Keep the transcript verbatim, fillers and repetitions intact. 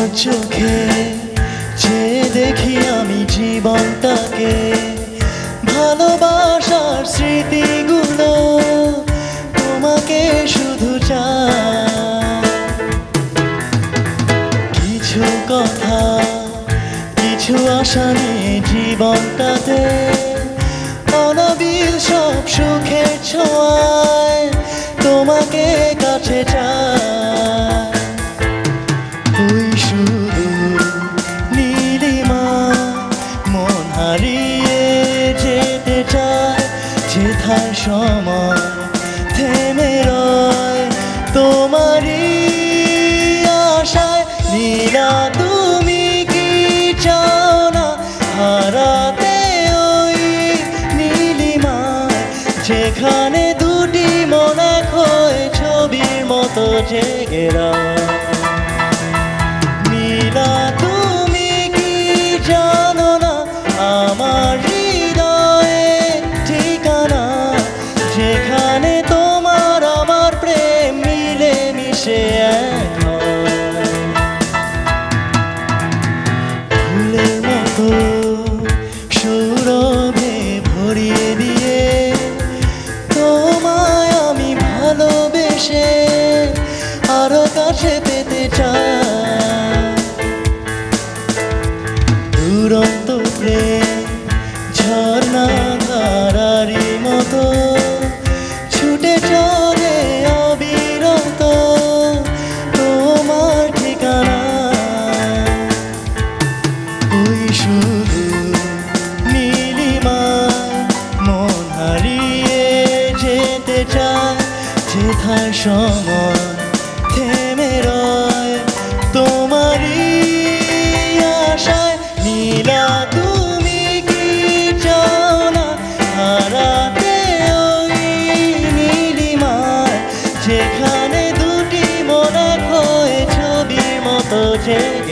চোখে যে দেখি আমি জীবনটাকে, ভালোবাসার স্মৃতিগুলো তোমাকে শুধু চাই। কিছু কথা কিছু আশা নিয়ে জীবনটাতে, অনাবিল সব সুখের ছোঁয়ায় তোমাকে কাছে চাই। তুই শুধু নীলিমা, মন হারিয়ে যেতে চায় যেথায় সময় থেমে রয় তোমারই আশায়। নীলা তুমি কি চাও না হারাতে ওই নীলিমায়, যেখানে দুটি মন এক হয়ে ছবির মতো জেগে রয়। নীলা তুমি কি জানো না আমার হৃদয়ে ঠিকানা, যেখানে তোমার আমার প্রেম মিলে মিশে এক হয়। ফুলের মতো সৌরভে ভরিয়ে দিয়ে তোমায় আমি ভালোবেসে আরো কাছে পেতে চাই। দুরন্ত প্রেম ঝর্ণা ধারারি মতো ছুটে চলে অবিরত তোমার ঠিকানা। ওই শুধু নীলিমায় মন হারিয়ে যেতে চায় যেথায় সময় থেমে রয় তোমারই আশায়। নীলা তুমি কি চাও না হারাতে ওই নীলিমায়, যেখানে দুটি মন এক হয়ে ছবির মতো যে